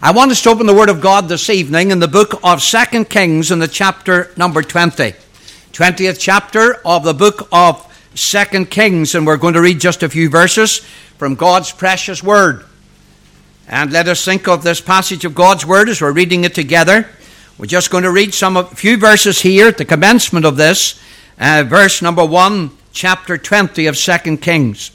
I want us to open the Word of God this evening in the book of 2 Kings in the chapter number 20. 20th chapter of the book of 2 Kings, and we're going to read just a few verses from God's precious Word. And let us think of this passage of God's Word as we're reading it together. We're just going to read a few verses here at the commencement of this, verse number 1, chapter 20 of 2 Kings.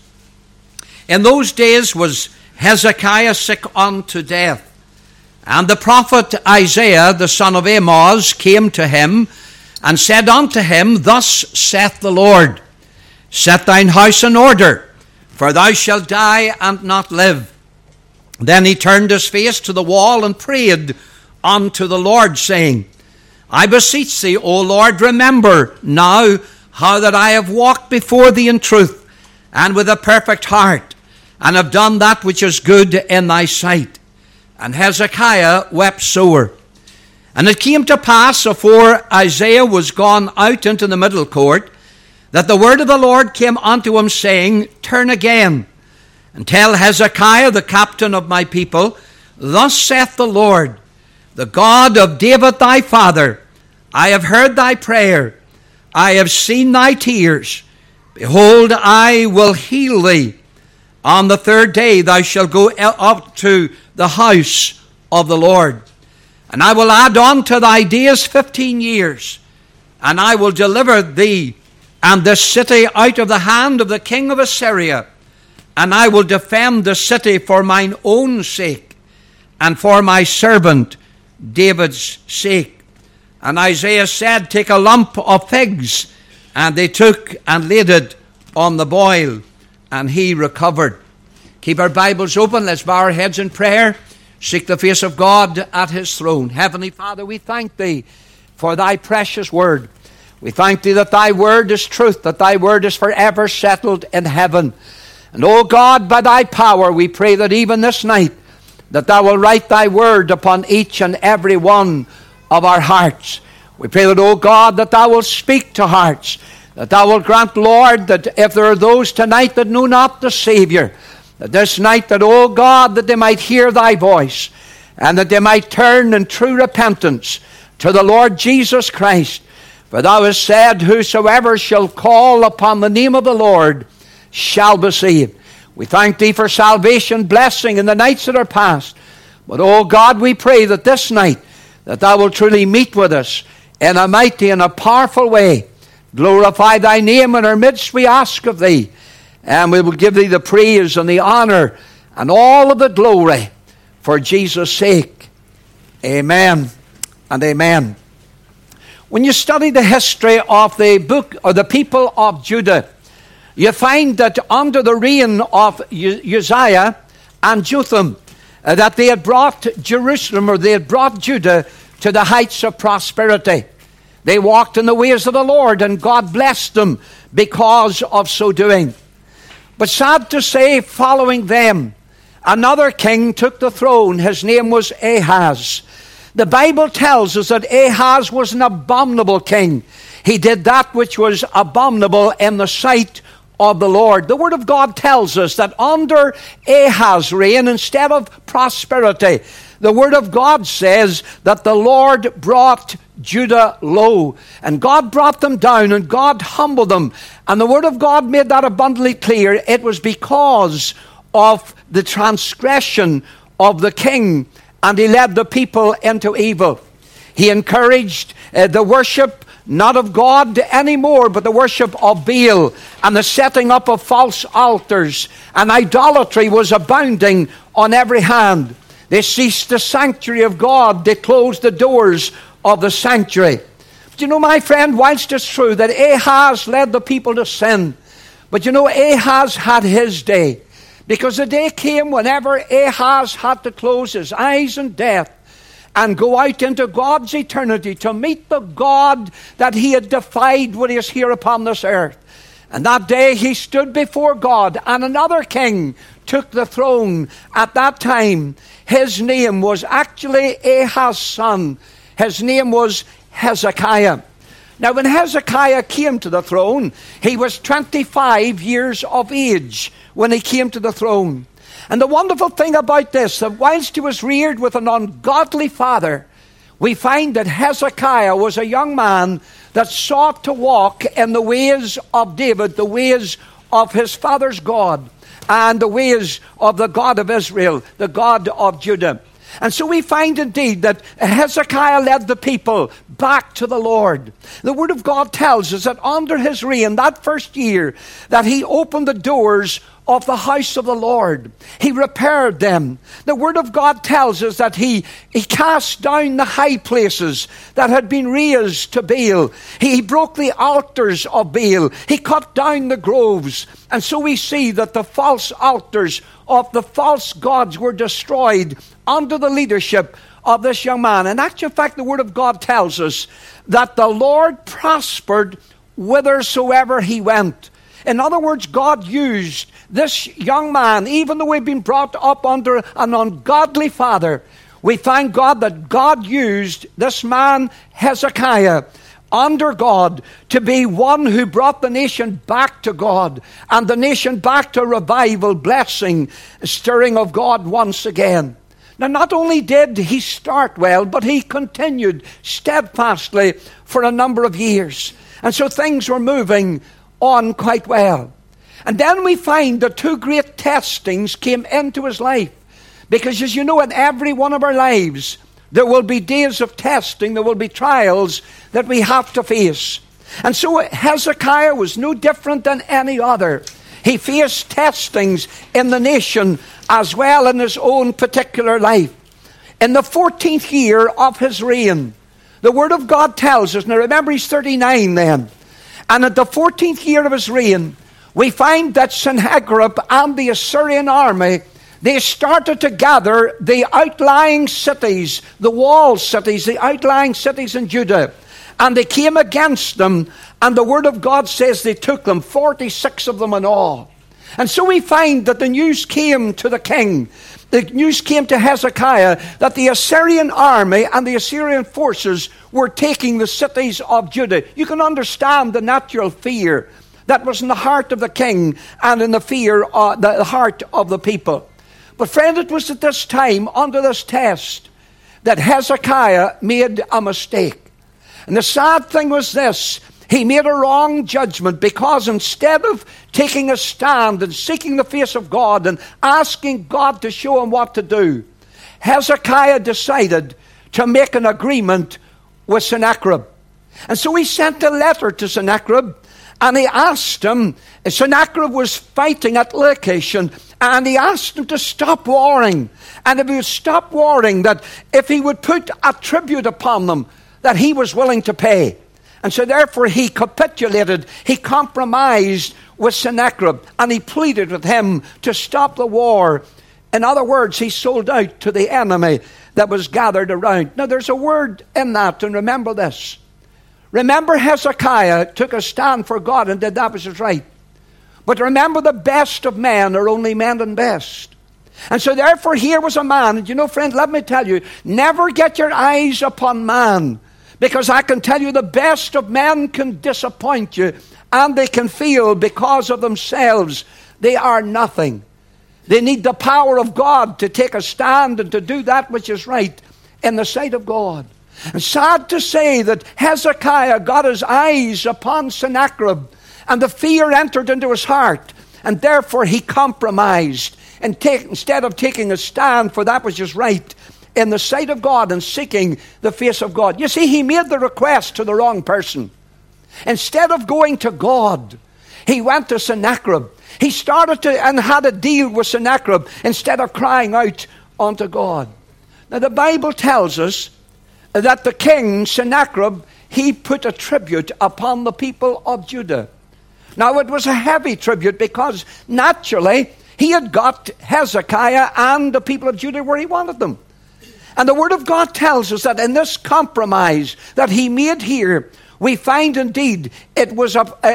In those days was Hezekiah sick unto death. And the prophet Isaiah, the son of Amoz, came to him and said unto him, Thus saith the Lord, Set thine house in order, for thou shalt die and not live. Then he turned his face to the wall and prayed unto the Lord, saying, I beseech thee, O Lord, remember now how that I have walked before thee in truth and with a perfect heart, and have done that which is good in thy sight. And Hezekiah wept sore. And it came to pass, afore Isaiah was gone out into the middle court, that the word of the Lord came unto him, saying, Turn again, and tell Hezekiah, the captain of my people, Thus saith the Lord, the God of David thy father, I have heard thy prayer, I have seen thy tears. Behold, I will heal thee. On the third day thou shalt go up to the house of the Lord. And I will add on to thy days 15 years. And I will deliver thee and this city out of the hand of the king of Assyria. And I will defend the city for mine own sake, and for my servant David's sake. And Isaiah said, Take a lump of figs. And they took and laid it on the boil, and he recovered. Keep our Bibles open. Let's bow our heads in prayer. Seek the face of God at his throne. Heavenly Father, we thank thee for thy precious word. We thank thee that thy word is truth, that thy word is forever settled in heaven. And, O God, by thy power, we pray that even this night, that thou will write thy word upon each and every one of our hearts. We pray that, O God, that thou wilt speak to hearts, that thou wilt grant, Lord, that if there are those tonight that know not the Savior, that this night, that, O God, that they might hear thy voice, and that they might turn in true repentance to the Lord Jesus Christ. For thou hast said, Whosoever shall call upon the name of the Lord shall be saved. We thank thee for salvation, blessing in the nights that are past. But, O God, we pray that this night, that thou wilt truly meet with us in a mighty and a powerful way. Glorify thy name in our midst, we ask of thee. And we will give thee the praise and the honor and all of the glory for Jesus' sake. Amen and amen. When you study the history of the book or the people of Judah, you find that under the reign of Uzziah and Jotham, that they had brought Jerusalem, or they had brought Judah to the heights of prosperity. They walked in the ways of the Lord, and God blessed them because of so doing. But sad to say, following them, another king took the throne. His name was Ahaz. The Bible tells us that Ahaz was an abominable king. He did that which was abominable in the sight of the Lord. The Word of God tells us that under Ahaz's reign, instead of prosperity, the Word of God says that the Lord brought Judah low. And God brought them down, and God humbled them. And the Word of God made that abundantly clear. It was because of the transgression of the king, and he led the people into evil. He encouraged the worship not of God anymore, but the worship of Baal and the setting up of false altars. And idolatry was abounding on every hand. They ceased the sanctuary of God. They closed the doors of the sanctuary. But you know, my friend, whilst it's true that Ahaz led the people to sin, but you know, Ahaz had his day. Because the day came whenever Ahaz had to close his eyes in death and go out into God's eternity to meet the God that he had defied when he was here upon this earth. And that day he stood before God, and another king took the throne at that time. His name was actually Ahaz's son. His name was Hezekiah. Now, when Hezekiah came to the throne, he was 25 years of age when he came to the throne. And the wonderful thing about this, that whilst he was reared with an ungodly father, we find that Hezekiah was a young man that sought to walk in the ways of David, the ways of his father's God, and the ways of the God of Israel, the God of Judah. And so we find indeed that Hezekiah led the people back to the Lord. The Word of God tells us that under his reign, that first year, that he opened the doors of the house of the Lord. He repaired them. The Word of God tells us that he cast down the high places that had been raised to Baal. He broke the altars of Baal. He cut down the groves. And so we see that the false altars of the false gods were destroyed under the leadership of this young man. In actual fact, the Word of God tells us that the Lord prospered whithersoever he went. In other words, God used this young man, even though he'd been brought up under an ungodly father. We find that God used this man, Hezekiah, under God, to be one who brought the nation back to God, and the nation back to revival, blessing, stirring of God once again. Now, not only did he start well, but he continued steadfastly for a number of years. And so things were moving on quite well. And then we find that two great testings came into his life. Because as you know, in every one of our lives, there will be days of testing, there will be trials that we have to face. And so Hezekiah was no different than any other. He faced testings in the nation as well in his own particular life. In the 14th year of his reign, the Word of God tells us, now remember he's 39 then, and at the 14th year of his reign, we find that Sennacherib and the Assyrian army, they started to gather the outlying cities, the walled cities, the outlying cities in Judah. And they came against them, and the Word of God says they took them, 46 of them in all. And so we find that the news came to the king, the news came to Hezekiah, that the Assyrian army and the Assyrian forces were taking the cities of Judah. You can understand the natural fear that was in the heart of the king and in the heart of the people. But friend, it was at this time, under this test, that Hezekiah made a mistake. And the sad thing was this: he made a wrong judgment, because instead of taking a stand and seeking the face of God and asking God to show him what to do, Hezekiah decided to make an agreement with Sennacherib. And so he sent a letter to Sennacherib, and he asked him, Sennacherib was fighting at Lachish, and he asked him to stop warring. And if he would stop warring, that if he would put a tribute upon them, that he was willing to pay. And so therefore he capitulated, he compromised with Sennacherib, and he pleaded with him to stop the war. In other words, he sold out to the enemy that was gathered around. Now there's a word in that, and remember this. Remember, Hezekiah took a stand for God and did that which was right. But remember, the best of men are only men and best. And so therefore here was a man, and you know, friend, let me tell you, never get your eyes upon man, because I can tell you the best of men can disappoint you, and they can feel because of themselves they are nothing. They need the power of God to take a stand and to do that which is right in the sight of God. And sad to say that Hezekiah got his eyes upon Sennacherib, and the fear entered into his heart, and therefore he compromised. And instead of taking a stand for that which is right in the sight of God and seeking the face of God. You see, he made the request to the wrong person. Instead of going to God, he went to Sennacherib. He started to and had a deal with Sennacherib instead of crying out unto God. Now the Bible tells us that the king, Sennacherib, he put a tribute upon the people of Judah. Now it was a heavy tribute, because naturally he had got Hezekiah and the people of Judah where he wanted them. And the Word of God tells us that in this compromise that he made here, we find indeed it was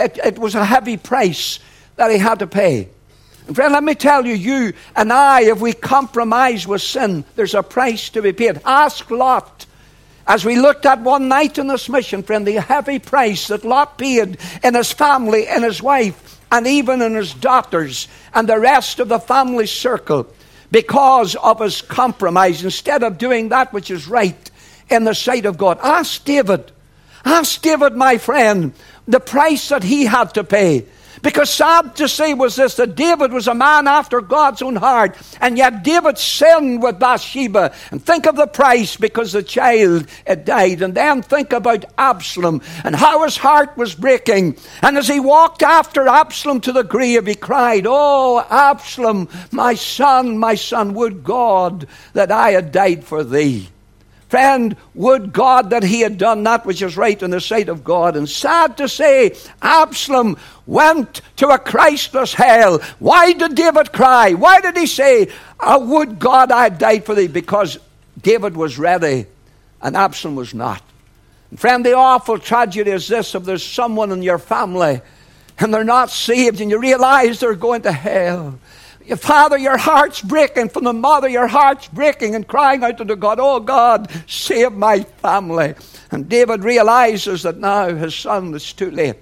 a heavy price that he had to pay. And friend, let me tell you, you and I, if we compromise with sin, there's a price to be paid. Ask Lot. As we looked at one night in this mission, friend, the heavy price that Lot paid in his family, in his wife, and even in his daughters and the rest of the family circle because of his compromise instead of doing that which is right in the sight of God. Ask David, my friend, the price that he had to pay. Because sad to say was this, that David was a man after God's own heart, and yet David sinned with Bathsheba. And think of the price, because the child had died. And then think about Absalom and how his heart was breaking. And as he walked after Absalom to the grave, he cried, "Oh, Absalom, my son, would God that I had died for thee." Friend, would God that he had done that which is right in the sight of God. And sad to say, Absalom went to a Christless hell. Why did David cry? Why did he say, would God I had died for thee? Because David was ready and Absalom was not. And friend, the awful tragedy is this: if there's someone in your family and they're not saved and you realize they're going to hell, your father, your heart's breaking. From the mother, your heart's breaking and crying out to God, "Oh God, save my family." And David realizes that now his son is too late.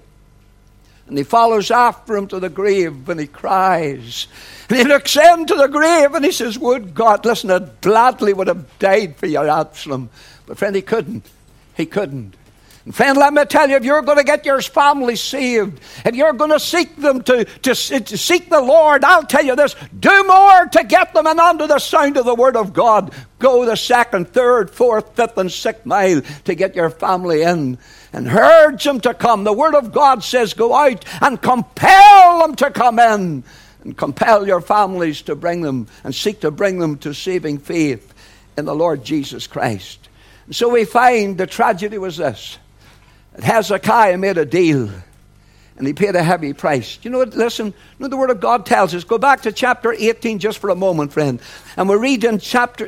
And he follows after him to the grave and he cries. And he looks into the grave and he says, "Would God," listen, "I gladly would have died for your Absalom." But friend, he couldn't. He couldn't. And friend, let me tell you, if you're going to get your family saved, if you're going to seek them to seek the Lord, I'll tell you this: do more to get them in under the sound of the Word of God. Go the 2nd, 3rd, 4th, 5th, and 6th mile to get your family in. And urge them to come. The Word of God says, go out and compel them to come in. And compel your families to bring them and seek to bring them to saving faith in the Lord Jesus Christ. And so we find the tragedy was this: that Hezekiah made a deal, and he paid a heavy price. You know what? Listen, you know the Word of God tells us. Go back to chapter 18 just for a moment, friend. And we'll read in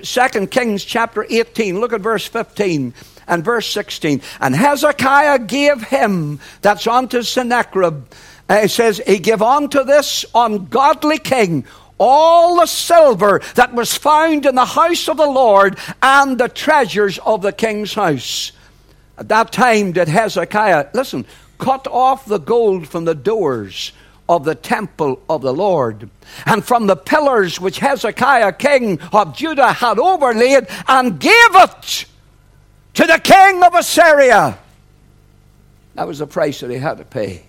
2 Kings chapter 18. Look at verse 15 and verse 16. "And Hezekiah gave him," that's unto Sennacherib, it says, "he gave unto this ungodly king all the silver that was found in the house of the Lord and the treasures of the king's house." At that time did Hezekiah, listen, cut off the gold from the doors of the temple of the Lord, and from the pillars which Hezekiah king of Judah had overlaid, and gave it to the king of Assyria. That was the price that he had to pay.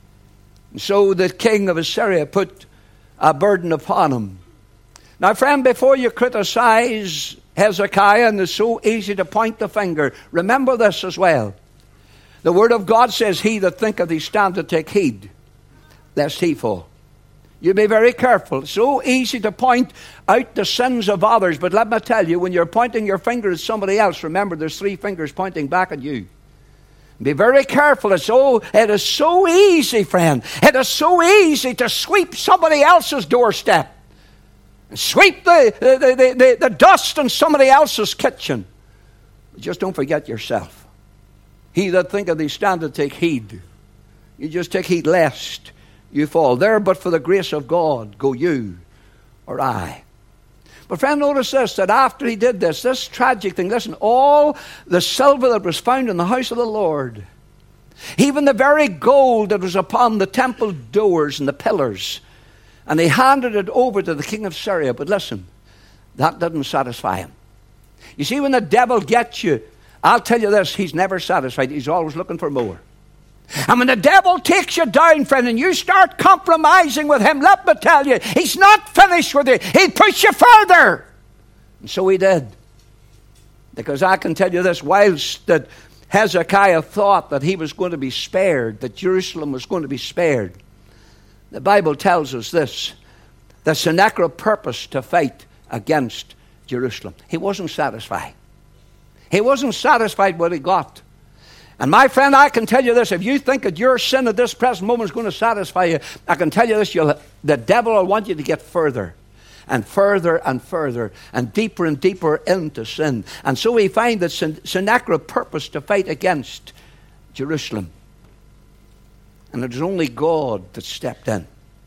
And so the king of Assyria put a burden upon him. Now, friend, before you criticize Hezekiah, and it's so easy to point the finger, remember this as well. The Word of God says, "He that thinketh he standeth, take heed, lest he fall." You be very careful. It's so easy to point out the sins of others, but let me tell you, when you're pointing your finger at somebody else, remember there's 3 fingers pointing back at you. Be very careful. It is so easy, friend. It is so easy to sweep somebody else's doorstep. Sweep the dust in somebody else's kitchen. Just don't forget yourself. "He that thinketh he standeth, take heed." You just take heed lest you fall. There, but for the grace of God, go you or I. But friend, notice this, that after he did this tragic thing, listen, all the silver that was found in the house of the Lord, even the very gold that was upon the temple doors and the pillars, and he handed it over to the king of Syria. But listen, that didn't satisfy him. You see, when the devil gets you, I'll tell you this, he's never satisfied. He's always looking for more. And when the devil takes you down, friend, and you start compromising with him, let me tell you, he's not finished with you. He'll push you further. And so he did. Because I can tell you this, whilst that Hezekiah thought that he was going to be spared, that Jerusalem was going to be spared, the Bible tells us this, that Sennacherib purposed to fight against Jerusalem. He wasn't satisfied. He wasn't satisfied with what he got. And my friend, I can tell you this, if you think that your sin at this present moment is going to satisfy you, I can tell you this, the devil will want you to get further and further and further and deeper into sin. And so we find that Sennacherib purposed to fight against Jerusalem. And it was only God that stepped in.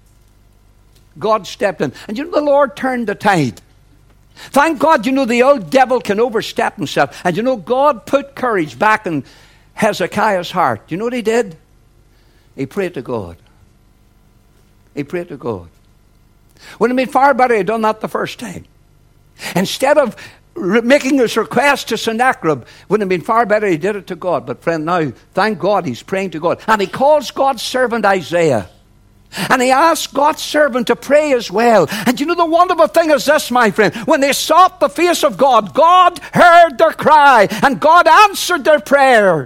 God stepped in. And you know, the Lord turned the tide. Thank God, you know, the old devil can overstep himself. And you know, God put courage back in Hezekiah's heart. You know what he did? He prayed to God. He prayed to God. Wouldn't it have been far better he had done that the first time? Instead of making his request to Sennacherib, wouldn't it have been far better he did it to God? But friend, now, thank God he's praying to God. And he calls God's servant Isaiah. And he asks God's servant to pray as well. And you know the wonderful thing is this, my friend. When they sought the face of God, God heard their cry. And God answered their prayer.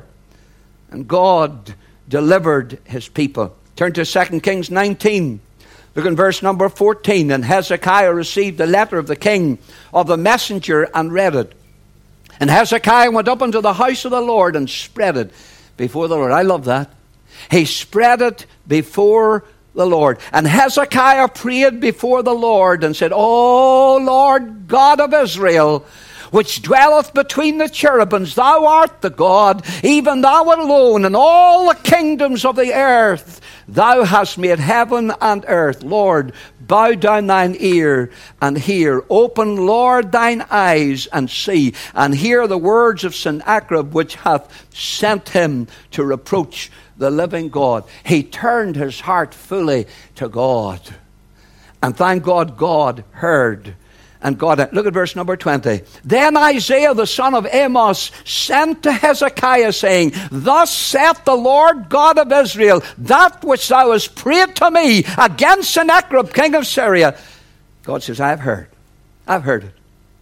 And God delivered his people. Turn to 2 Kings 19. Look in verse number 14. And Hezekiah received the letter of the king of the messenger and read it. And Hezekiah went up into the house of the Lord and spread it before the Lord. I love that. He spread it before the Lord. And Hezekiah prayed before the Lord and said, O Lord God of Israel, which dwelleth between the cherubims, thou art the God, even thou alone, and all the kingdoms of the earth. Thou hast made heaven and earth. Lord, bow down thine ear and hear. Open, Lord, thine eyes and see, and hear the words of Sennacherib, which hath sent him to reproach the living God. He turned his heart fully to God. And thank God, God heard. And God, look at verse number 20. Then Isaiah the son of Amos sent to Hezekiah, saying, Thus saith the Lord God of Israel, that which thou hast prayed to me against Sennacherib king of Syria. God says, I've heard. I've heard it.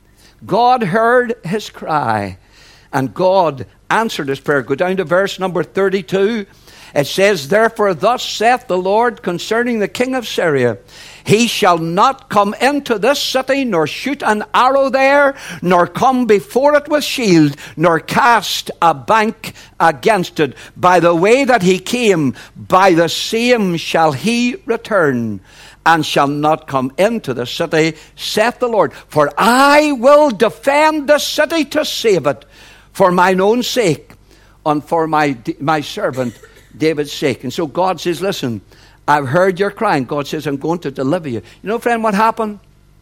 God heard his cry. And God answered his prayer. Go down to verse number 32. It says, Therefore thus saith the Lord concerning the king of Syria, He shall not come into this city, nor shoot an arrow there, nor come before it with shield, nor cast a bank against it. By the way that he came, by the same shall he return, and shall not come into the city, saith the Lord. For I will defend the city to save it, for mine own sake, and for my servant David's sake. And so God says, listen, I've heard your crying. God says, I'm going to deliver you. You know, friend, what happened?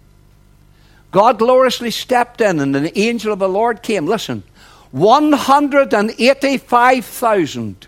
God gloriously stepped in, and an angel of the Lord came. Listen, 185,000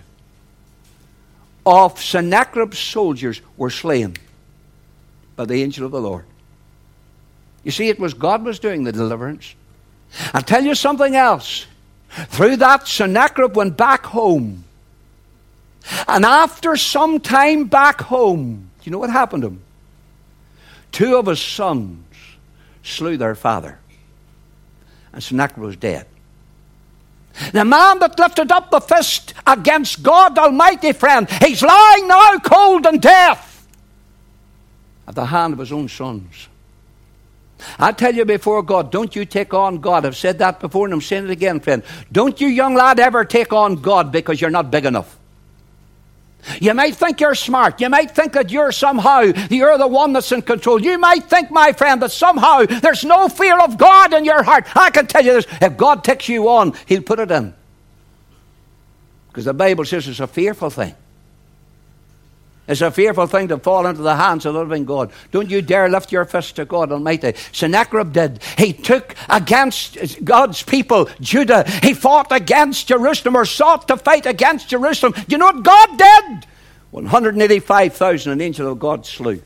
of Sennacherib's soldiers were slain by the angel of the Lord. You see, it was God was doing the deliverance. I'll tell you something else. Through that, Sennacherib went back home. And after some time back home, do you know what happened to him? 2 of his sons slew their father. And Sennacherib was dead. The man that lifted up the fist against God Almighty, friend, he's lying now cold in death at the hand of his own sons. I tell you before God, don't you take on God. I've said that before and I'm saying it again, friend. Don't you, young lad, ever take on God because you're not big enough. You might think you're smart. You might think that you're the one that's in control. You might think, my friend, that somehow there's no fear of God in your heart. I can tell you this, if God takes you on, he'll put it in. Because the Bible says it's a fearful thing. It's a fearful thing to fall into the hands of the living God. Don't you dare lift your fist to God Almighty. Sennacherib did. He took against God's people, Judah. He fought against Jerusalem, or sought to fight against Jerusalem. You know what God did? 185,000 an angel of God slew.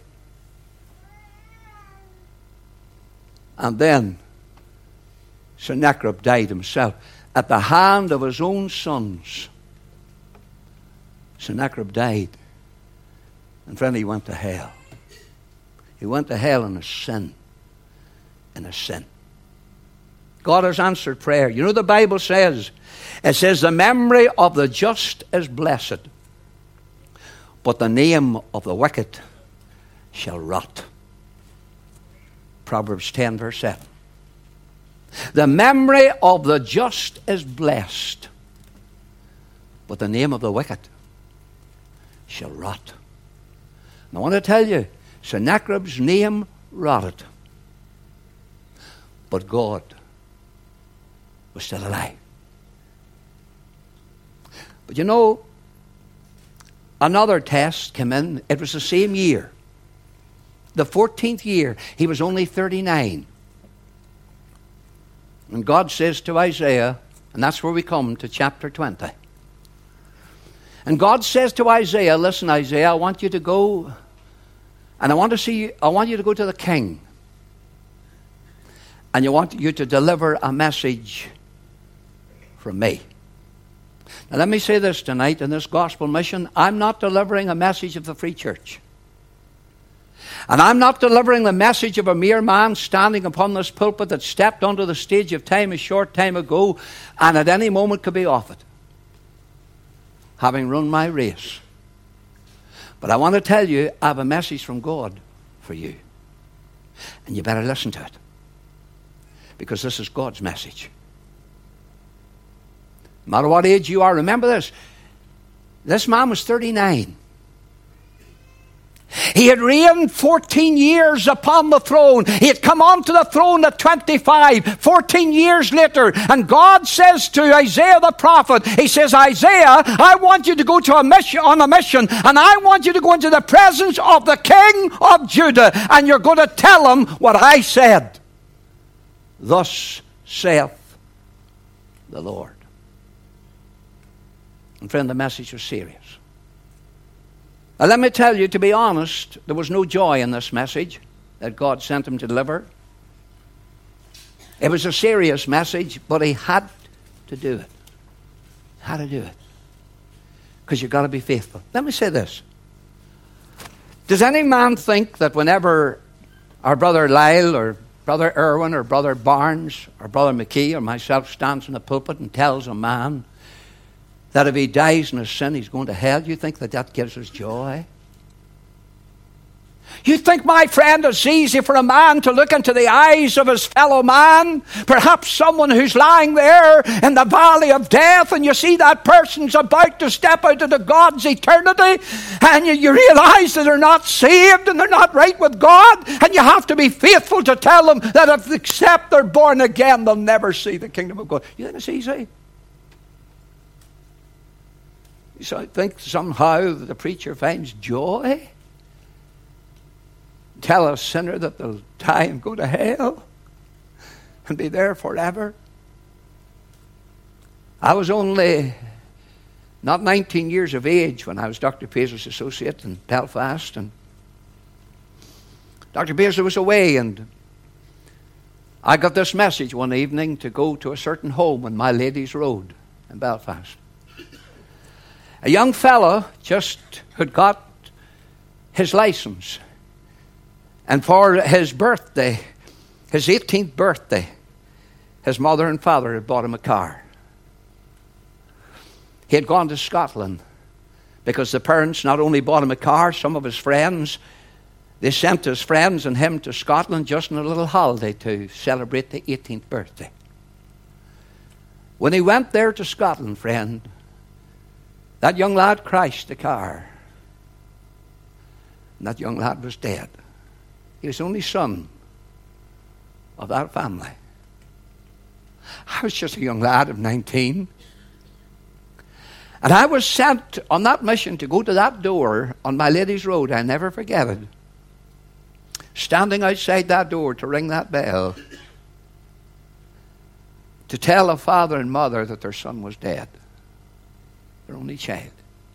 And then Sennacherib died himself at the hand of his own sons. Sennacherib died. And friend, he went to hell. He went to hell in a sin. In a sin. God has answered prayer. You know the Bible says, it says, the memory of the just is blessed, but the name of the wicked shall rot. Proverbs 10 verse 7. The memory of the just is blessed, but the name of the wicked shall rot. And I want to tell you, Sennacherib's name rotted. But God was still alive. But you know, another test came in. It was the same year. The 14th year. He was only 39. And God says to Isaiah, and that's where we come to chapter 20. And God says to Isaiah, listen, Isaiah, I want you to go And I want you to go to the king. And I want you to deliver a message from me. Now let me say this tonight in this gospel mission. I'm not delivering a message of the free church. And I'm not delivering the message of a mere man standing upon this pulpit that stepped onto the stage of time a short time ago and at any moment could be off it, having run my race. But I want to tell you, I have a message from God for you. And you better listen to it. Because this is God's message. No matter what age you are, remember this. This man was 39. He had reigned 14 years upon the throne. He had come onto the throne at 25, 14 years later. And God says to Isaiah the prophet, he says, Isaiah, I want you to go on a mission, and I want you to go into the presence of the King of Judah, and you're going to tell him what I said. Thus saith the Lord. And friend, the message was serious. Now let me tell you, to be honest, there was no joy in this message that God sent him to deliver. It was a serious message, but he had to do it. Had to do it. Because you've got to be faithful. Let me say this. Does any man think that whenever our brother Lyle or Brother Irwin or Brother Barnes or Brother McKee or myself stands in the pulpit and tells a man that if he dies in his sin, he's going to hell, you think that gives us joy? You think, my friend, it's easy for a man to look into the eyes of his fellow man? Perhaps someone who's lying there in the valley of death, and you see that person's about to step out into God's eternity, and you realize that they're not saved and they're not right with God, and you have to be faithful to tell them that if except they're born again, they'll never see the kingdom of God. You think it's easy? So I think somehow the preacher finds joy. Tell a sinner that they'll die and go to hell and be there forever. I was only not 19 years of age when I was Dr. Paisley's associate in Belfast, and Dr. Paisley was away, and I got this message one evening to go to a certain home on My Ladies Road in Belfast. A young fellow just had got his license. And for his birthday, his 18th birthday, his mother and father had bought him a car. He had gone to Scotland because the parents not only bought him a car, some of his friends, they sent his friends and him to Scotland just on a little holiday to celebrate the 18th birthday. When he went there to Scotland, friend, that young lad crashed the car. And that young lad was dead. He was the only son of that family. I was just a young lad of 19. And I was sent on that mission to go to that door on My Ladies Road. I never forget it. Standing outside that door to ring that bell. To tell a father and mother that their son was dead. Their only child.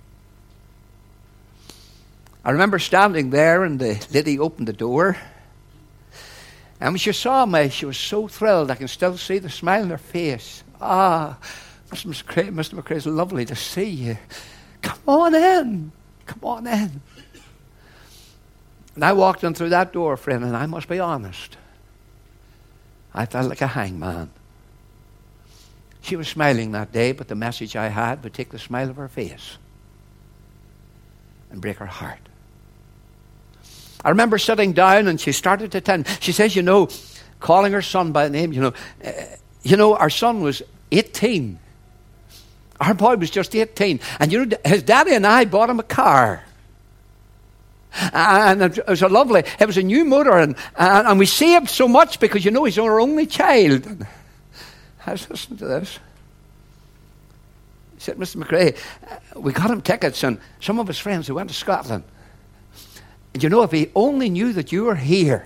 I remember standing there, and the lady opened the door. And when she saw me, she was so thrilled. I can still see the smile on her face. Ah, Mr. McRae, it's lovely to see you. Come on in. Come on in. And I walked in through that door, friend, and I must be honest. I felt like a hangman. She was smiling that day, but the message I had would take the smile of her face and break her heart. I remember sitting down, and she started to tell me. She says, calling her son by name, our son was 18. Our boy was just 18. And his daddy and I bought him a car. And it was it was a new motor, and we saved so much because, he's our only child. And I was listening to this. He said, Mr. McRae, we got him tickets, and some of his friends who went to Scotland. And if he only knew that you were here,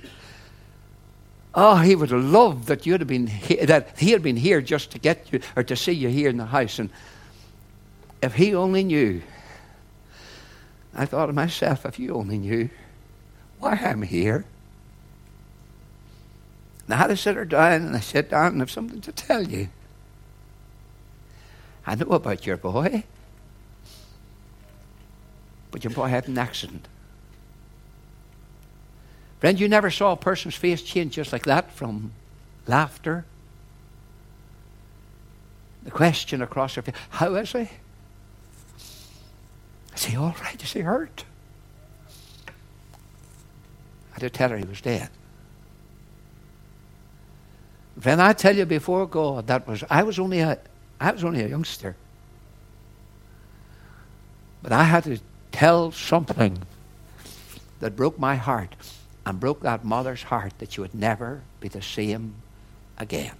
he would have loved that you'd have been here, that he had been here just to get you, or to see you here in the house. And if he only knew, I thought to myself, if you only knew, why I'm here. And I had to sit her down, and I sat down and I have something to tell you. I know about your boy, but your boy had an accident. Friend, you never saw a person's face change just like that from laughter. The question across her face, how is he? Is he all right? Is he hurt? I had to tell her he was dead. Friend, I tell you before God, I was only a youngster. But I had to tell something that broke my heart and broke that mother's heart, that she would never be the same again.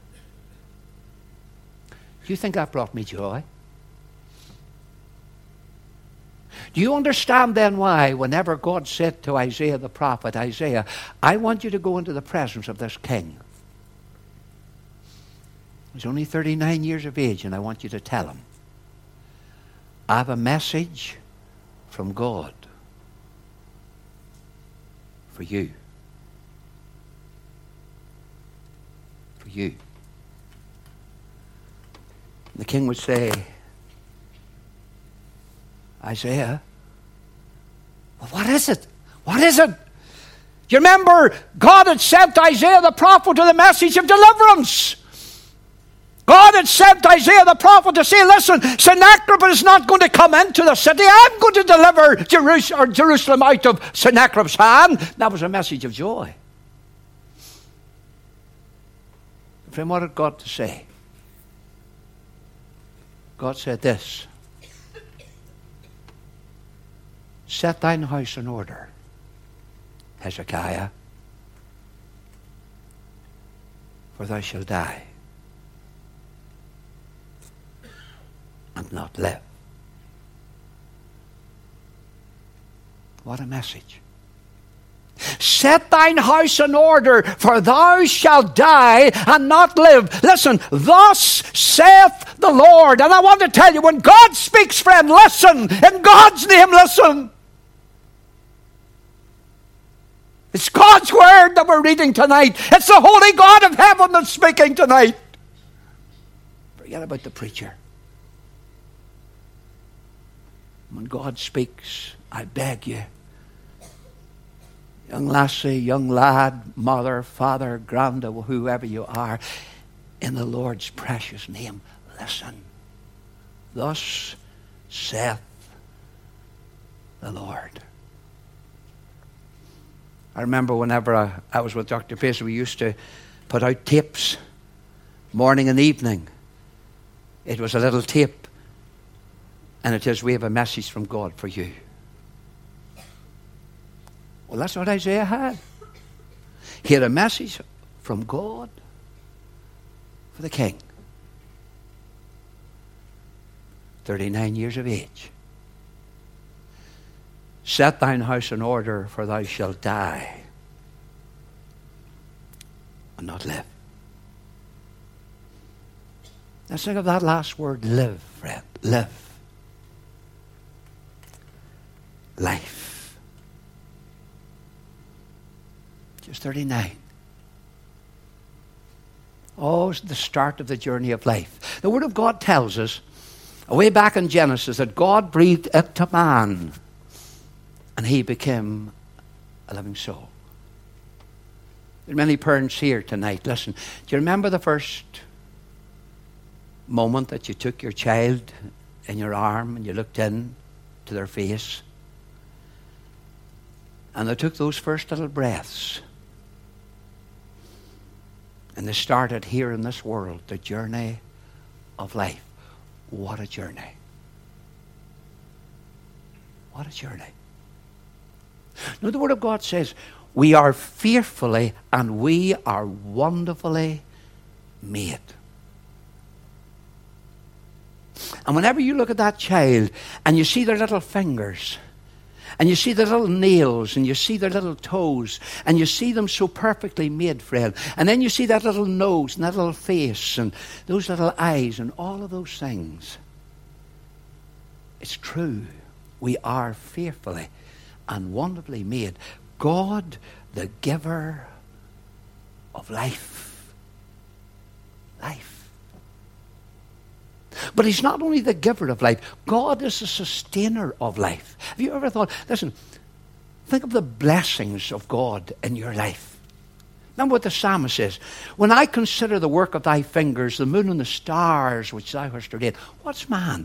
Do you think that brought me joy? Do you understand then why, whenever God said to Isaiah the prophet, Isaiah, I want you to go into the presence of this king. He's only 39 years of age, and I want you to tell him, I have a message from God for you. For you. The king would say, Isaiah, well, what is it? What is it? You remember, God had sent Isaiah the prophet with a message of deliverance. God had sent Isaiah the prophet to say, listen, Sennacherib is not going to come into the city. I'm going to deliver Jerusalem out of Sennacherib's hand. That was a message of joy. Friend, what did God to say? God said this, set thine house in order, Hezekiah, for thou shalt die and not live. What a message. Set thine house in order, for thou shalt die and not live. Listen, thus saith the Lord. And I want to tell you, when God speaks, friend, listen. In God's name, listen. It's God's word that we're reading tonight. It's the Holy God of heaven that's speaking tonight. Forget about the preacher. When God speaks, I beg you, young lassie, young lad, mother, father, granda, whoever you are, in the Lord's precious name, listen. Thus saith the Lord. I remember whenever I was with Dr. Pace, we used to put out tapes, morning and evening. It was a little tape, and it says, we have a message from God for you. Well, that's what Isaiah had. He had a message from God for the king. 39 years of age. Set thine house in order, for thou shalt die and not live. Let's think of that last word, live, friend. Live. Life. Just 39. Oh, it's the start of the journey of life. The Word of God tells us, way back in Genesis, that God breathed it to man, and he became a living soul. There are many parents here tonight. Listen, do you remember the first moment that you took your child in your arm and you looked in to their face? And they took those first little breaths. And they started here in this world, the journey of life. What a journey. What a journey. Now the Word of God says, we are fearfully and we are wonderfully made. And whenever you look at that child and you see their little fingers, and you see their little nails, and you see their little toes, and you see them so perfectly made, friend. And then you see that little nose, and that little face, and those little eyes, and all of those things. It's true. We are fearfully and wonderfully made. God, the giver of life. Life. But he's not only the giver of life, God is the sustainer of life. Have you ever thought, listen, think of the blessings of God in your life. Remember what the psalmist says, when I consider the work of thy fingers, the moon and the stars which thou hast ordained. What's man?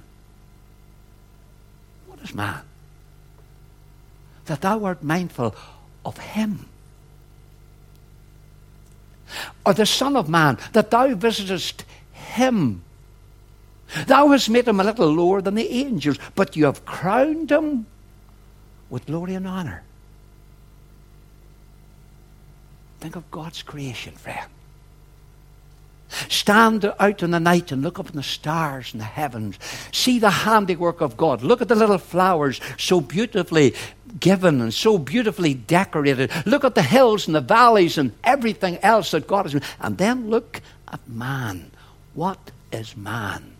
What is man? That thou art mindful of him. Or the Son of Man, that thou visitest him. Thou hast made him a little lower than the angels, but you have crowned him with glory and honor. Think of God's creation, friend. Stand out in the night and look up in the stars in the heavens. See the handiwork of God. Look at the little flowers so beautifully given and so beautifully decorated. Look at the hills and the valleys and everything else that God has made. And then look at man. What is man?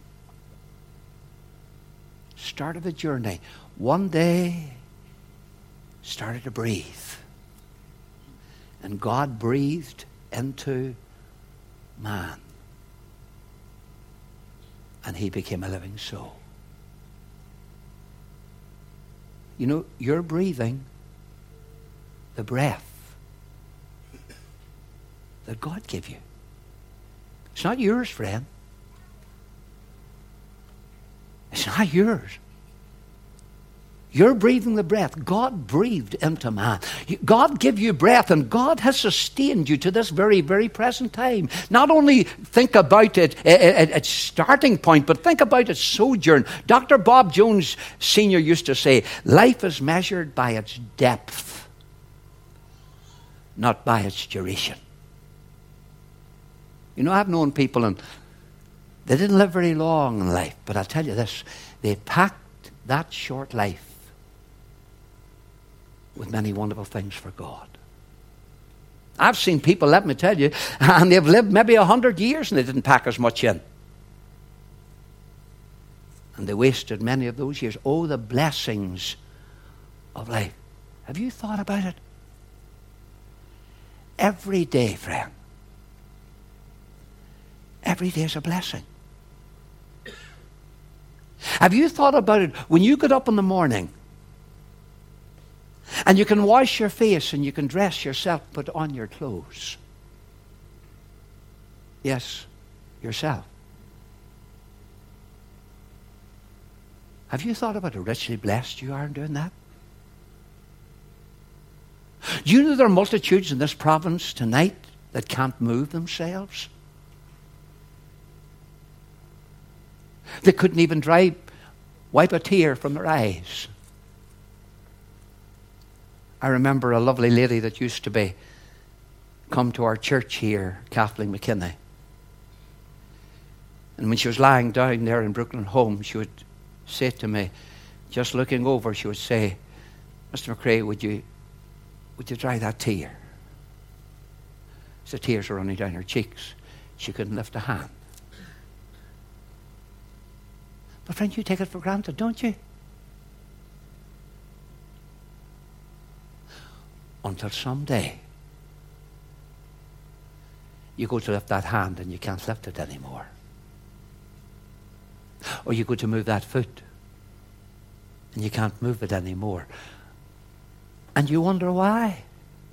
Started a journey. One day, started to breathe. And God breathed into man. And he became a living soul. You know, you're breathing the breath that God gave you. It's not yours, friend. It's not yours. You're breathing the breath. God breathed into man. God gave you breath, and God has sustained you to this very, very present time. Not only think about it at its starting point, but think about its sojourn. Dr. Bob Jones Sr. used to say, life is measured by its depth, not by its duration. You know, I've known people, and they didn't live very long in life, but I'll tell you this, they packed that short life with many wonderful things for God. I've seen people, let me tell you, and they've lived maybe 100 years and they didn't pack as much in. And they wasted many of those years. Oh, the blessings of life. Have you thought about it? Every day, friend. Every day is a blessing. Have you thought about it when you get up in the morning and you can wash your face and you can dress yourself, put on your clothes? Yes, yourself. Have you thought about how richly blessed you are in doing that? Do you know there are multitudes in this province tonight that can't move themselves? They couldn't even wipe a tear from their eyes. I remember a lovely lady that used to come to our church here, Kathleen McKinney. And when she was lying down there in Brooklyn Home, she would say to me, just looking over, she would say, Mr. McRae, would you dry that tear? The tears were running down her cheeks. She couldn't lift a hand. But friend, you take it for granted, don't you? Until someday you go to lift that hand and you can't lift it anymore. Or you go to move that foot and you can't move it anymore. And you wonder why.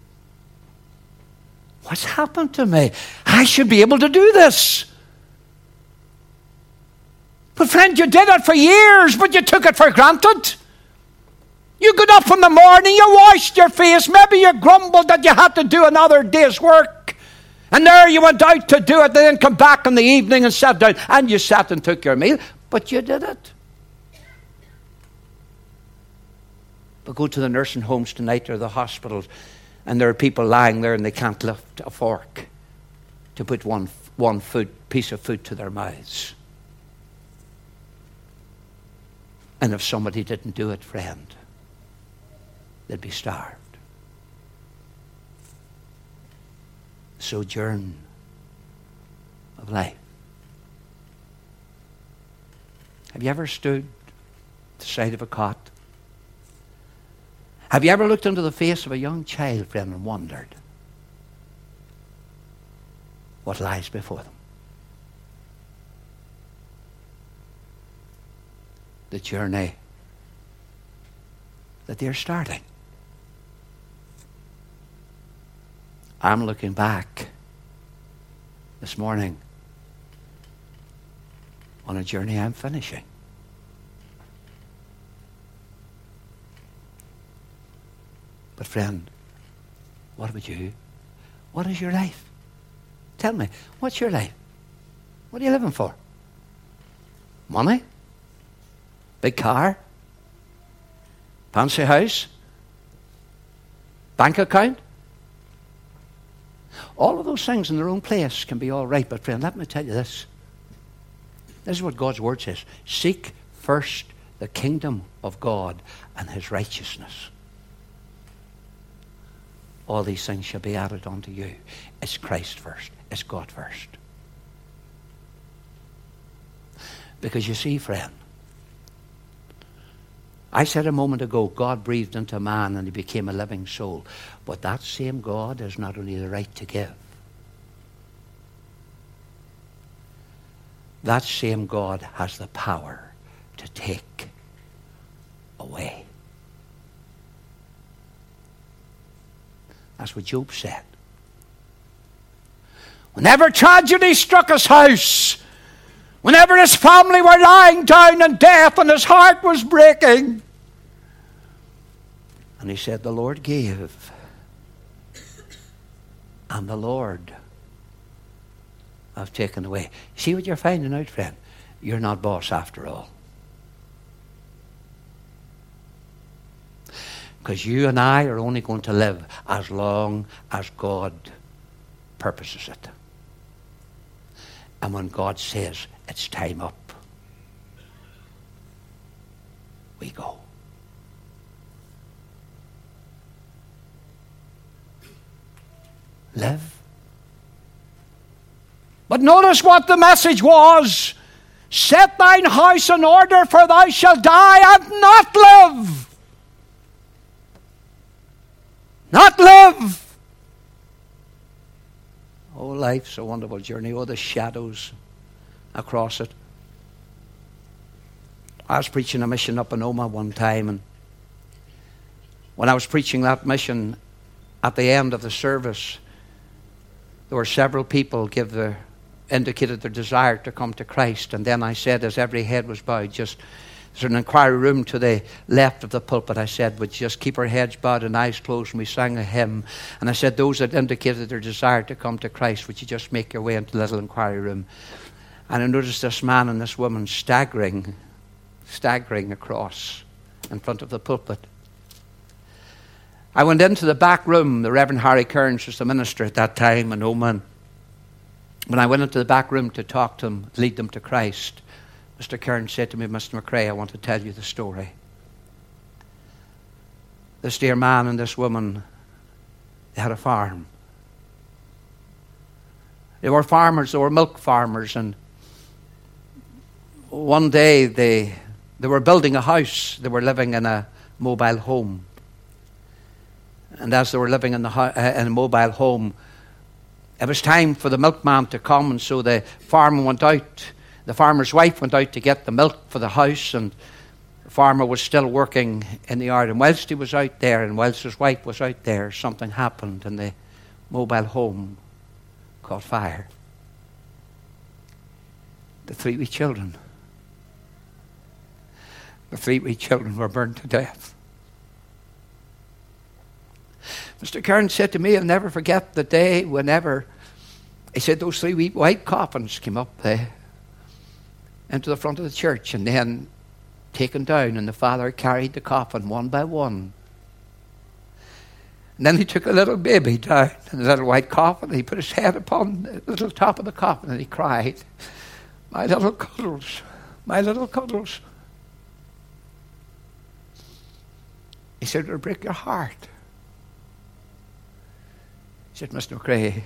What's happened to me? I should be able to do this. But friend, you did it for years, but you took it for granted. You got up in the morning, you washed your face, maybe you grumbled that you had to do another day's work. And there you went out to do it, and then come back in the evening and sat down, and you sat and took your meal. But you did it. But go to the nursing homes tonight or the hospitals, and there are people lying there and they can't lift a fork to put one piece of food to their mouths. And if somebody didn't do it, friend, they'd be starved. Sojourn of life. Have you ever stood at the side of a cot Have you ever looked into the face of a young child, friend, and wondered what lies before them? The journey that they're starting. I'm looking back this morning on a journey I'm finishing. But friend, what about you? What is your life? Tell me, what's your life? What are you living for? Money? Big car? Fancy house? Bank account? All of those things in their own place can be all right, but friend, let me tell you this. This is what God's word says. Seek first the kingdom of God and his righteousness. All these things shall be added unto you. It's Christ first. It's God first. Because you see, friend, I said a moment ago, God breathed into man and he became a living soul. But that same God has not only the right to give, that same God has the power to take away. That's what Job said. Whenever tragedy struck his house, whenever his family were lying down in death and his heart was breaking, and he said, the Lord gave, and the Lord have taken away. See what you're finding out, friend? You're not boss after all. Because you and I are only going to live as long as God purposes it. And when God says it's time up, we go. Live. But notice what the message was. Set thine house in order, for thou shalt die and not live. Not live. Oh, life's a wonderful journey. Oh, the shadows across it. I was preaching a mission up in Oma one time, and when I was preaching that mission, at the end of the service, there were several people indicated their desire to come to Christ. And then I said, as every head was bowed, there's an inquiry room to the left of the pulpit. I said, would you just keep our heads bowed and eyes closed, and we sang a hymn. And I said, those that indicated their desire to come to Christ, would you just make your way into the little inquiry room? And I noticed this man and this woman staggering across in front of the pulpit. I went into the back room. The Reverend Harry Kearns was the minister at that time in Oman. When I went into the back room to talk to them, lead them to Christ, Mr. Kearns said to me, Mr. McRae, I want to tell you the story. This dear man and this woman, they had a farm. They were farmers, they were milk farmers, and one day they were building a house. They were living in a mobile home. And as they were living in a mobile home, it was time for the milkman to come, and so the farmer went out. The farmer's wife went out to get the milk for the house, and the farmer was still working in the yard. And whilst he was out there, and whilst his wife was out there, something happened, and the mobile home caught fire. The three wee children were burned to death. Mr. Kearns said to me, I'll never forget the day whenever, he said, those three wee white coffins came up there into the front of the church and then taken down, and the father carried the coffin one by one. And then he took a little baby down in the little white coffin, and he put his head upon the little top of the coffin, and he cried, my little cuddles, my little cuddles. He said, it'll break your heart. He said, Mr. McRae,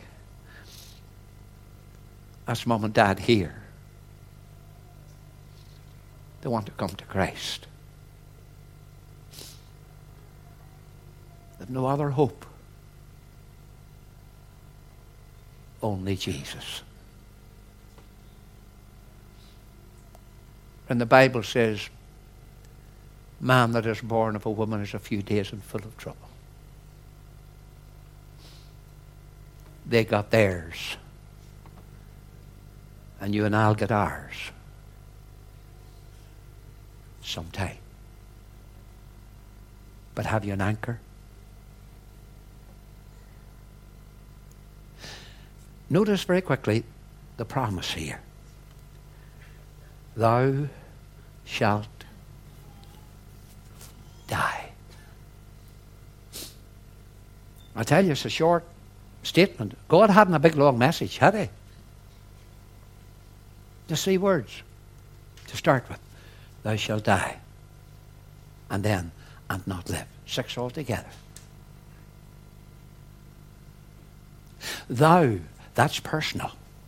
that's Mum and Dad here. They want to come to Christ. They've no other hope. Only Jesus. And the Bible says, man that is born of a woman is a few days and full of trouble. They got theirs. And you and I'll get ours. Sometime. But have you an anchor? Notice very quickly the promise here. Thou shalt die. I tell you, it's a short statement. God hadn't a big long message, had he? Just 3 words to start with. Thou shalt die. And then, and not live. 6 altogether. Thou, that's personal.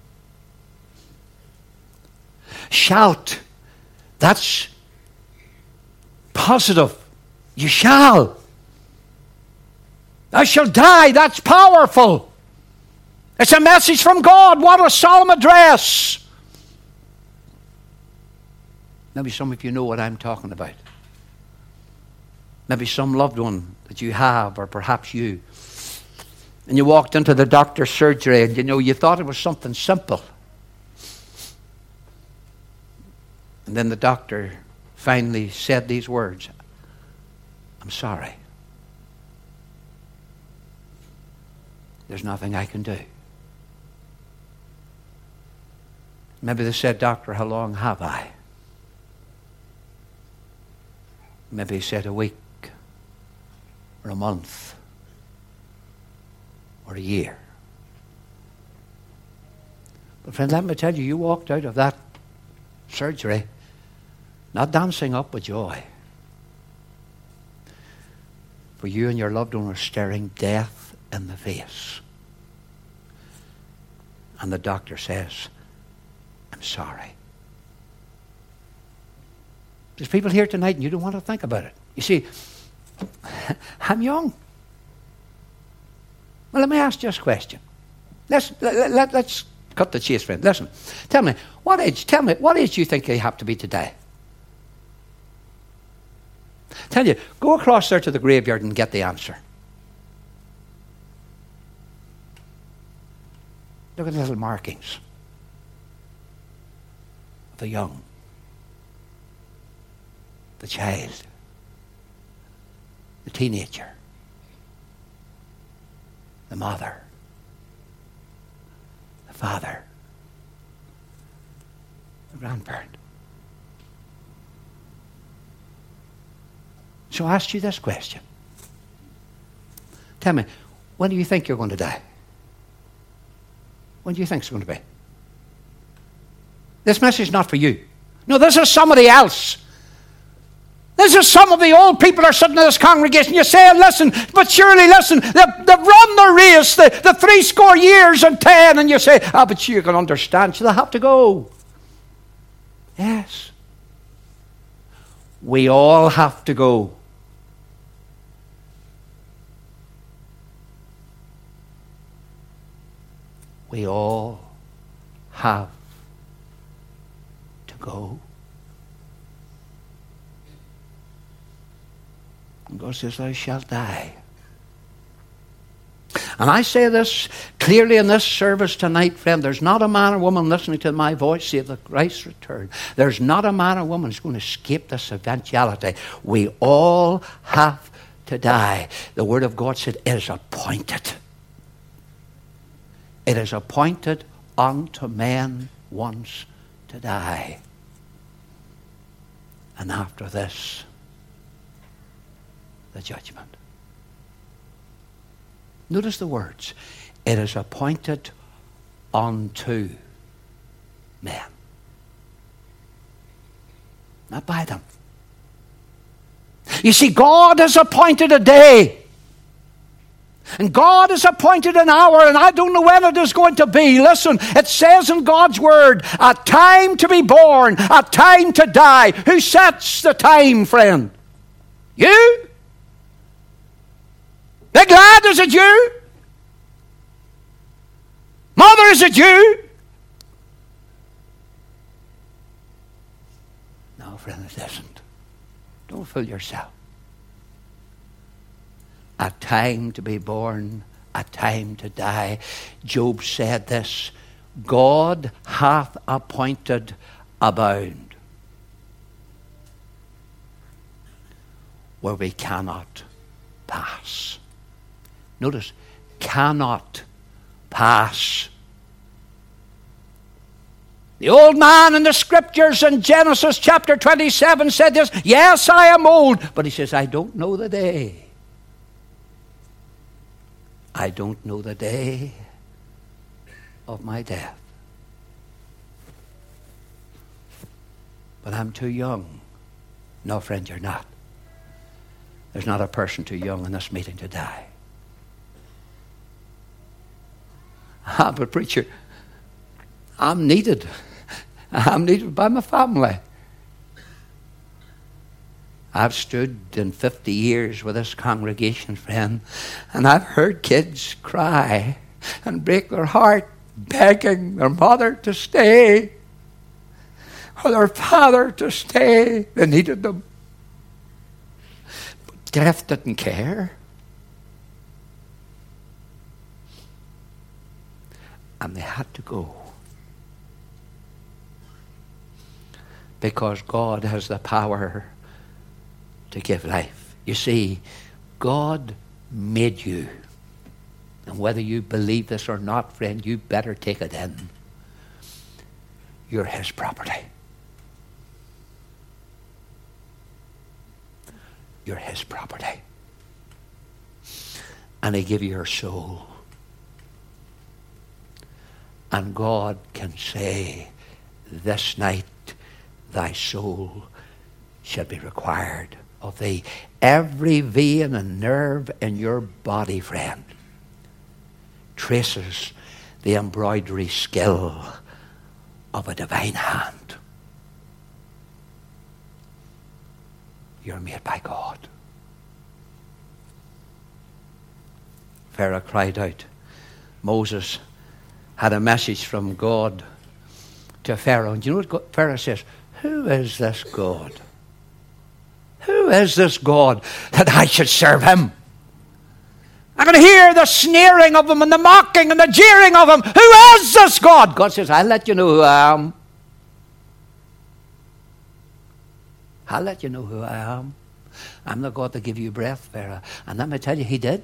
Shalt, that's positive. You shall. Thou shalt die, that's powerful. It's a message from God. What a solemn address. Maybe some of you know what I'm talking about. Maybe some loved one that you have, or perhaps you. And you walked into the doctor's surgery and you thought it was something simple. And then the doctor finally said these words, I'm sorry. There's nothing I can do. Maybe they said, Doctor, how long have I? Maybe he said a week, or a month, or a year. But friend, let me tell you, you walked out of that surgery not dancing up with joy. For you and your loved one were staring death in the face. And the doctor says, I'm sorry. There's people here tonight and you don't want to think about it. You see, I'm young. Well, let me ask you this question. Let's cut the chase, friend. Listen, tell me, what age do you think you have to be today? Tell you, go across there to the graveyard and get the answer. Look at the little markings of the young, the child, the teenager, the mother, the father, the grandparent. So I asked you this question. Tell me, when do you think you're going to die? When do you think it's going to be? This message is not for you. No, this is somebody else. This is some of the old people that are sitting in this congregation. You say, listen, but surely listen, they've run the race, the 70 years and 10, and you say, but you can understand, so they have to go. Yes. We all have to go. We all have to go. And God says, thou shalt die. And I say this clearly in this service tonight, friend. There's not a man or woman listening to my voice save the Christ's return. There's not a man or woman who's going to escape this eventuality. We all have to die. The Word of God said, it is appointed. It is appointed unto men once to die. And after this, the judgment. Notice the words. It is appointed unto men. Not by them. You see, God has appointed a day. And God has appointed an hour, and I don't know when it is going to be. Listen, it says in God's Word, a time to be born, a time to die. Who sets the time, friend? You? Big lad, is it you? Mother, is it you? No, friend, it isn't. Don't fool yourself. A time to be born, a time to die. Job said this, God hath appointed a bound where we cannot pass. Notice, cannot pass. The old man in the scriptures in Genesis chapter 27 said this, yes, I am old, but he says, I don't know the day. I don't know the day of my death. But I'm too young. No, friend, you're not. There's not a person too young in this meeting to die. But preacher, I'm needed. I'm needed by my family. I've stood in 50 years with this congregation, friend, and I've heard kids cry and break their heart begging their mother to stay or their father to stay. They needed them. But death didn't care. And they had to go. Because God has the power to give life. You see, God made you. And whether you believe this or not, friend, you better take it in. You're His property. You're His property. And He gave you your soul. And God can say, this night thy soul shall be required of thee. Every vein and nerve in your body, friend, traces the embroidery skill of a divine hand. You're made by God. Pharaoh cried out. Moses had a message from God to Pharaoh. And you know what Pharaoh says? Who is this God? Who is this God that I should serve him? I'm going to hear the sneering of him and the mocking and the jeering of him. Who is this God? God says, I'll let you know who I am. I'll let you know who I am. I'm the God that give you breath, Pharaoh. And let me tell you, he did.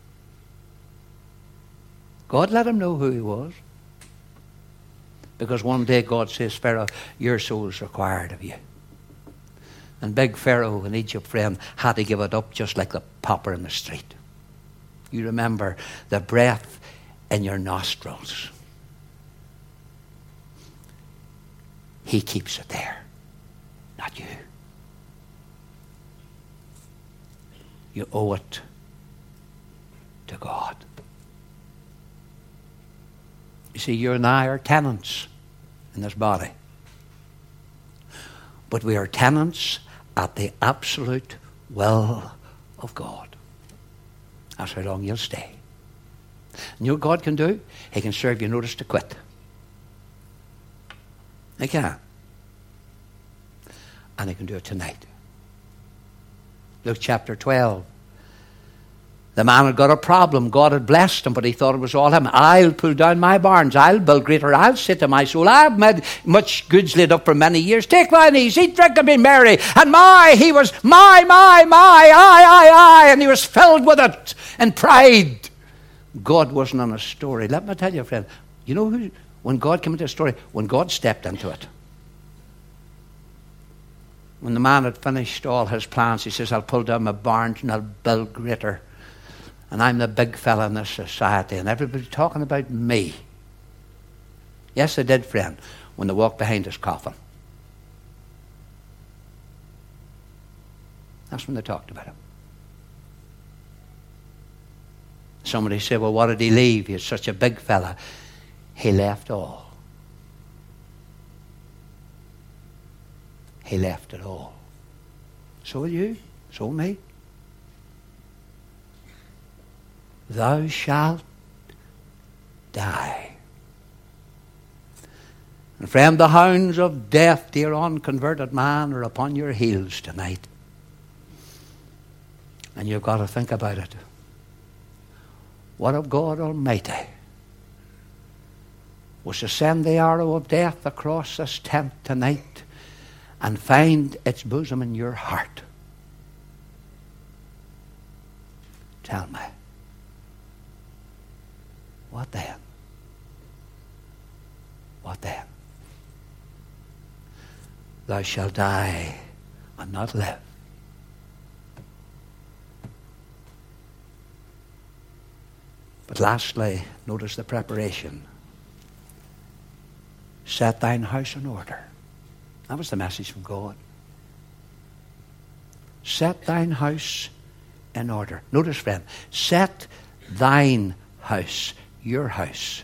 God let him know who he was. Because one day God says, Pharaoh, your soul is required of you. And big Pharaoh in Egypt, friend, had to give it up just like the pauper in the street. You remember the breath in your nostrils. He keeps it there, not you. You owe it to God. You see, you and I are tenants in this body. But we are tenants at the absolute will of God. That's how long you'll stay. And you know what God can do? He can serve you notice to quit. He can. And he can do it tonight. Luke chapter 12. The man had got a problem. God had blessed him, but he thought it was all him. I'll pull down my barns. I'll build greater. I'll say to my soul, I've made much goods laid up for many years. Take thine ease, eat, drink, and be merry. And he was I. And he was filled with it and pride. God wasn't on a story. Let me tell you, friend, you know who, when God came into a story, when God stepped into it, when the man had finished all his plans, he says, I'll pull down my barns and I'll build greater. And I'm the big fella in this society. And everybody's talking about me. Yes, they did, friend, when they walked behind his coffin. That's when they talked about him. Somebody said, well, what did he leave? He was such a big fella. He left all. He left it all. So will you. So will me. thou shalt die. And friend, the hounds of death, dear unconverted man, are upon your heels tonight. And you've got to think about it. What if God Almighty was to send the arrow of death across this tent tonight and find its bosom in your heart? Tell me, what then? What then? Thou shalt die and not live. But lastly, notice the preparation. Set thine house in order. That was the message from God. Set thine house in order. Notice, friend, set thine house, your house.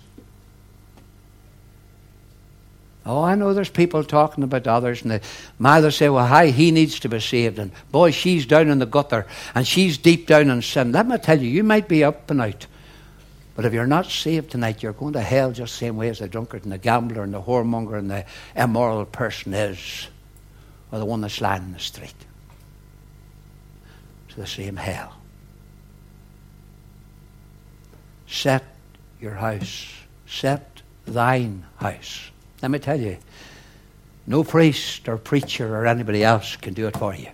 Oh, I know there's people talking about others, and they say, well, hi, he needs to be saved, and boy, she's down in the gutter, and she's deep down in sin. Let me tell you, you might be up and out, but if you're not saved tonight, you're going to hell just the same way as the drunkard and the gambler and the whoremonger and the immoral person is, or the one that's lying in the street. It's the same hell. Set your house. Set thine house. Let me tell you, no priest or preacher or anybody else can do it for you.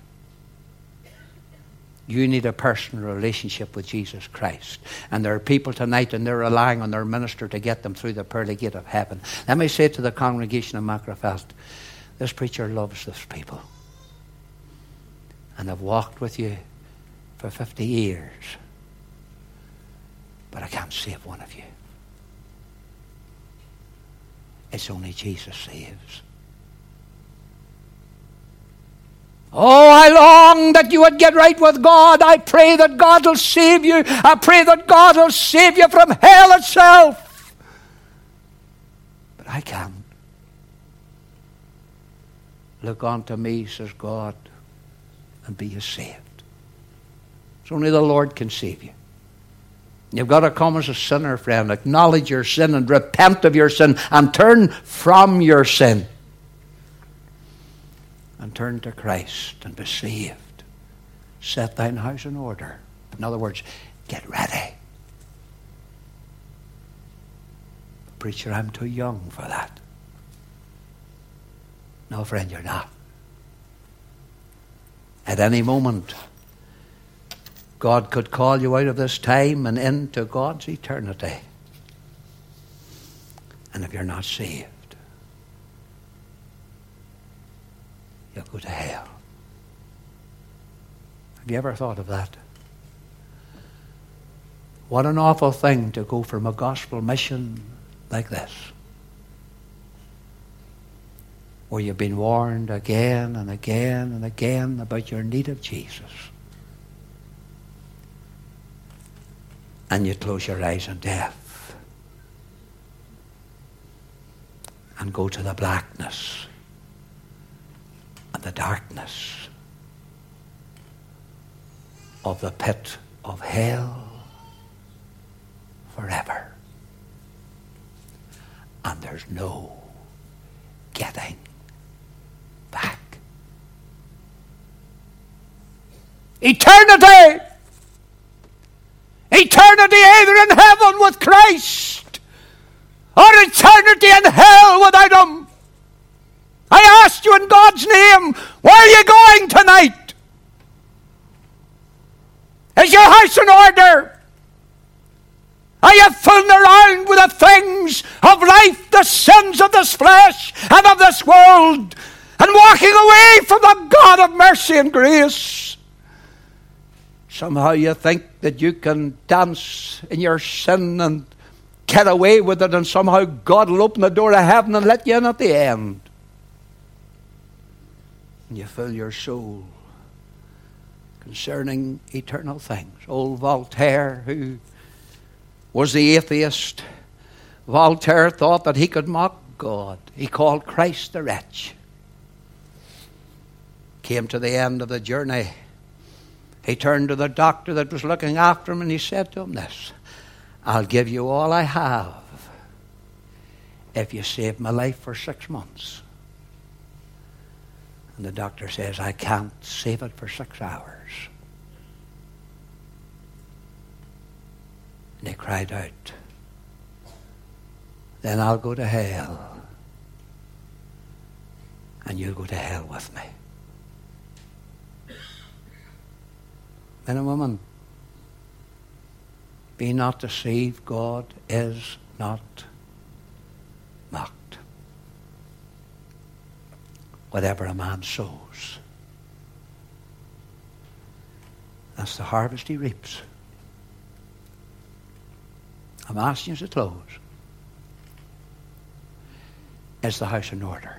You need a personal relationship with Jesus Christ. And there are people tonight, and they're relying on their minister to get them through the pearly gate of heaven. Let me say to the congregation of Macrofelt, this preacher loves those people. And I've walked with you for 50 years. But I can't save one of you. It's only Jesus saves. Oh, I long that you would get right with God. I pray that God will save you. I pray that God will save you from hell itself. But I can't. Look unto me, says God, and be ye saved. It's only the Lord can save you. You've got to come as a sinner, friend. Acknowledge your sin and repent of your sin and turn from your sin. And turn to Christ and be saved. Set thine house in order. In other words, get ready. Preacher, I'm too young for that. No, friend, you're not. At any moment, God could call you out of this time and into God's eternity. And if you're not saved, you'll go to hell. Have you ever thought of that? What an awful thing to go from a gospel mission like this, where you've been warned again and again and again about your need of Jesus. And you close your eyes in death and go to the blackness and the darkness of the pit of hell forever. And there's no getting back. Eternity! Eternity either in heaven with Christ or eternity in hell without Him. I asked you in God's name, where are you going tonight? Is your house in order? Are you fooling around with the things of life, the sins of this flesh and of this world, and walking away from the God of mercy and grace? Somehow you think that you can dance in your sin and get away with it, and somehow God will open the door of heaven and let you in at the end. And you fill your soul concerning eternal things. Old Voltaire, who was the atheist, Voltaire thought that he could mock God. He called Christ the wretch. Came to the end of the journey. He turned to the doctor that was looking after him, and he said to him this: I'll give you all I have if you save my life for 6 months. And the doctor says, I can't save it for 6 hours. And he cried out, then I'll go to hell, and you'll go to hell with me. Men and women, be not deceived, God is not mocked. Whatever a man sows, that's the harvest he reaps. I'm asking you to close. Is the house in order?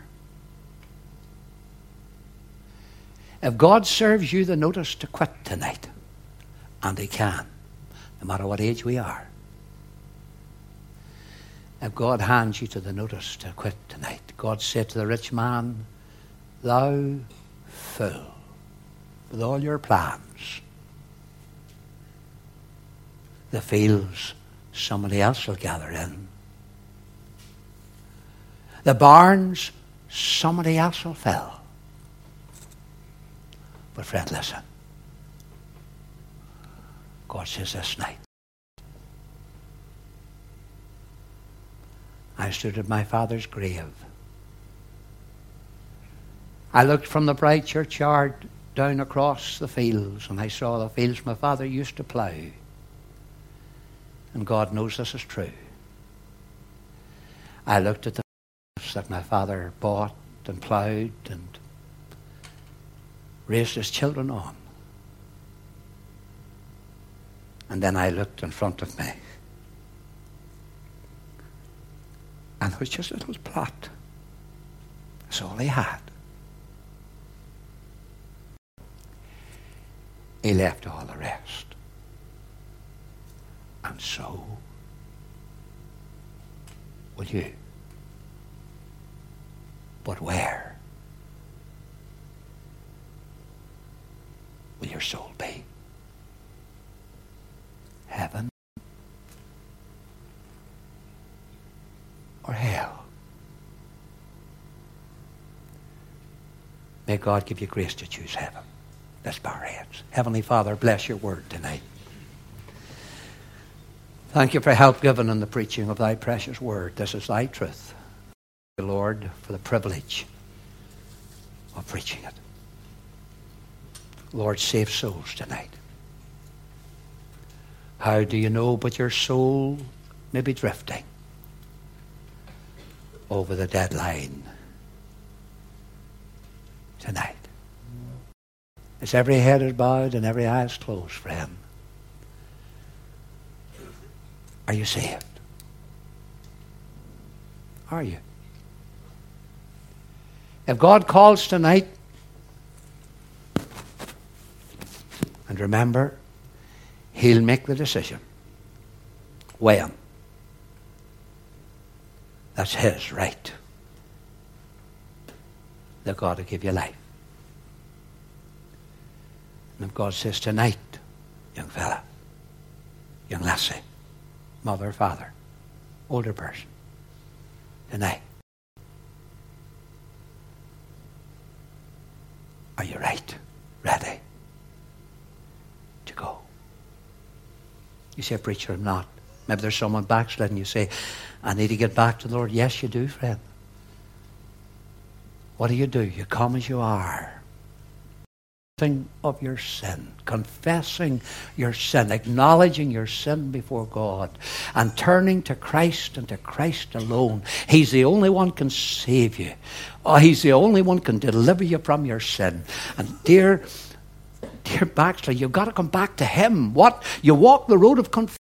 If God serves you the notice to quit tonight, and he can, no matter what age we are, if God hands you to the notice to quit tonight, God said to the rich man, thou fool, with all your plans, the fields somebody else will gather in. The barns somebody else will fill. But friend, listen. God says this night, I stood at my father's grave. I looked from the bright churchyard down across the fields, and I saw the fields my father used to plough. And God knows this is true. I looked at the fields that my father bought and ploughed and raised his children on. And then I looked in front of me, and it was just a little plot. That's all he had. He left all the rest. And so will you. But where will your soul be? Heaven or hell? May God give you grace to choose heaven. Let's bow our heads. Heavenly Father, bless your word tonight. Thank you for help given in the preaching of thy precious word. This is thy truth. Thank you, Lord, for the privilege of preaching it. Lord, save souls tonight. How do you know but your soul may be drifting over the deadline tonight? As every head is bowed and every eye is closed, friend, are you saved? Are you? If God calls tonight, and remember, he'll make the decision. When? That's his right. That God will give you life. And if God says tonight, young fella, young lassie, mother, father, older person, tonight, are you right, ready to go? You say, preacher, I'm not. Maybe there's someone backsliding. You say, I need to get back to the Lord. Yes, you do, friend. What do? You come as you are. Of your sin, confessing your sin, acknowledging your sin before God, and turning to Christ and to Christ alone. He's the only one can save you. Oh, he's the only one can deliver you from your sin. And dear backslid, you've got to come back to him. What? You walk the road of confession.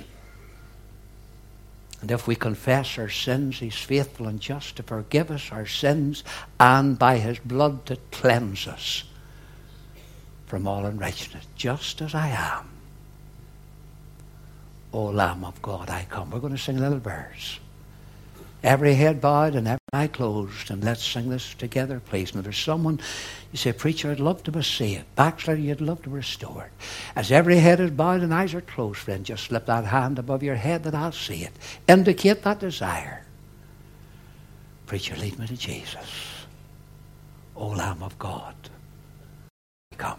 And if we confess our sins, he's faithful and just to forgive us our sins and by his blood to cleanse us from all unrighteousness, just as I am. O Lamb of God, I come. We're going to sing a little verse. Every head bowed and every eye closed. And let's sing this together, please. Now there's someone, you say, preacher, I'd love to be saved. Backslider, you'd love to be restored. As every head is bowed and eyes are closed, friend, just slip that hand above your head that I'll see it. Indicate that desire. Preacher, lead me to Jesus. O Lamb of God, come.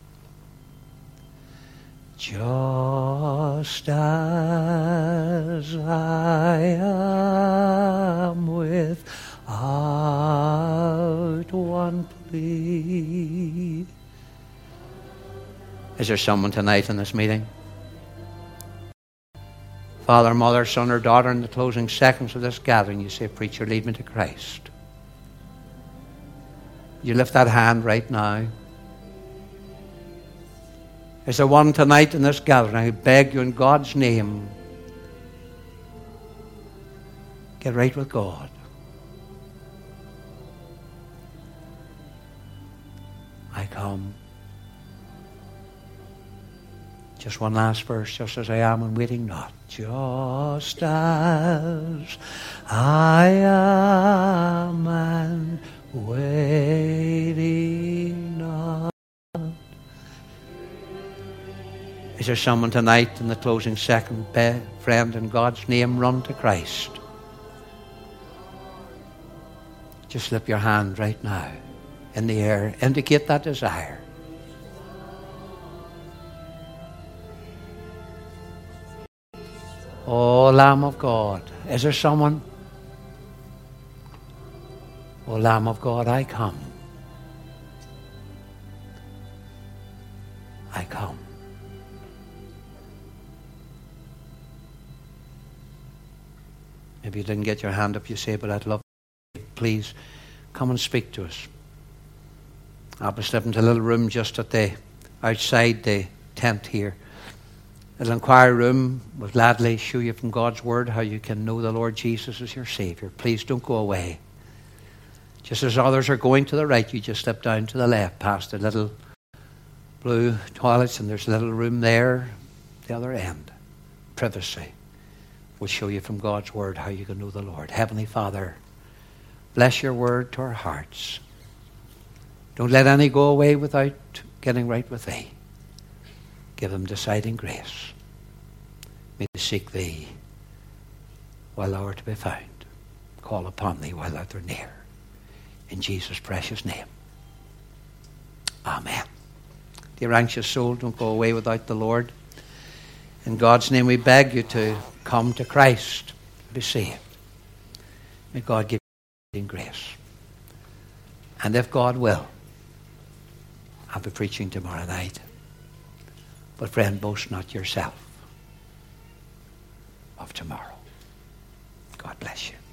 Just as I am without one plea. Is there someone tonight in this meeting? Father, mother, son or daughter, in the closing seconds of this gathering, you say, preacher, lead me to Christ. You lift that hand right now. Is there one tonight in this gathering? I beg you in God's name, get right with God. I come. Just one last verse, just as I am and waiting not. Just as I am and waiting not. Is there someone tonight in the closing second, friend, in God's name, run to Christ? Just slip your hand right now in the air. Indicate that desire. Oh, Lamb of God. Is there someone? Oh, Lamb of God, I come. I come. Maybe you didn't get your hand up, you say, but I'd love to. Please come and speak to us. I'll be slipping to a little room just at the outside the tent here. A little inquiry room. Will gladly show you from God's Word how you can know the Lord Jesus as your Saviour. Please don't go away. Just as others are going to the right, you just slip down to the left past the little blue toilets, and there's a little room there, the other end. Privacy. We'll show you from God's Word how you can know the Lord. Heavenly Father, bless your Word to our hearts. Don't let any go away without getting right with Thee. Give them deciding grace. May they seek Thee while Thou art to be found. Call upon Thee while Thou art near. In Jesus' precious name. Amen. Dear anxious soul, don't go away without the Lord. In God's name we beg you to come to Christ, be saved. May God give you grace. And if God will, I'll be preaching tomorrow night. But friend, boast not yourself of tomorrow. God bless you.